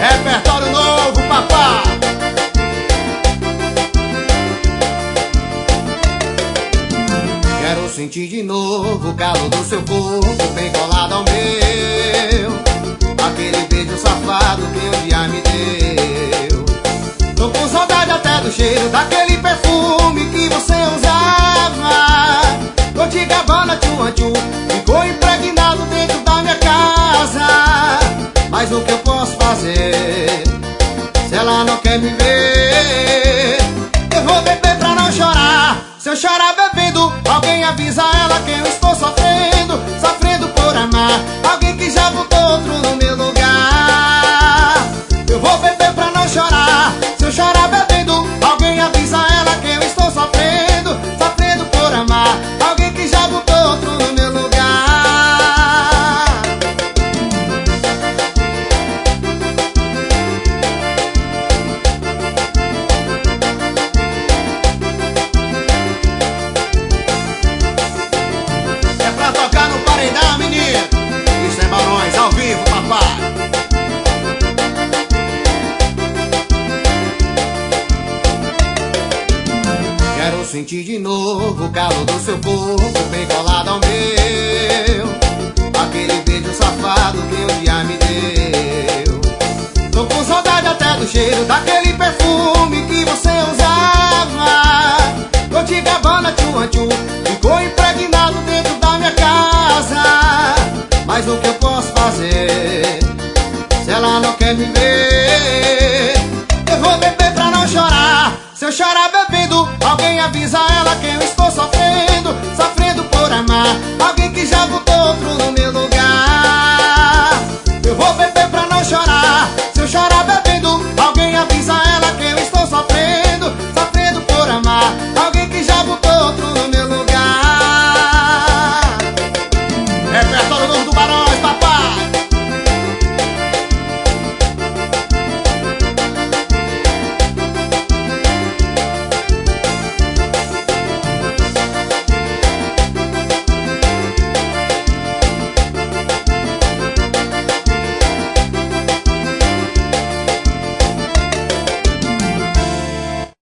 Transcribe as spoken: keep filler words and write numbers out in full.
Repertório novo, papá. Quero sentir de novo o calor do seu corpo bem colado ao meu, aquele beijo safado que um dia me deu. Tô com saudade até do cheiro daquele perfume que você usava. Dolce Gabbana, tchu, tchu, ficou impregnado dentro da minha casa. Mas o que eu posso fazer se ela não quer me ver? Eu vou beber pra não chorar. Se eu chorar bebendo, alguém avisa ela que eu estou sofrendo, sofrendo por amar alguém que já botou outro no meu lugar. Eu vou beber pra não chorar. Se eu chorar bebendo, alguém avisa ela que eu estou sofrendo, sofrendo por amar alguém que já botou outro no meu lugar. É pra tocar no paredão, menino. Isso é Barões ao vivo, papai. Quero sentir de novo o calor do seu corpo bem colado ao meu, aquele beijo safado que um dia me deu. Tô com saudade até do cheiro daquele perfume que você usava. Dolce Gabbana, tchu, tchu, ficou impregnado dentro da minha casa. Mas o que eu posso fazer se ela não quer me ver? Eu vou beber pra não chorar. Se eu chorar bebendo, alguém avisa ela que eu estou sofrendo, sofrendo por amar alguém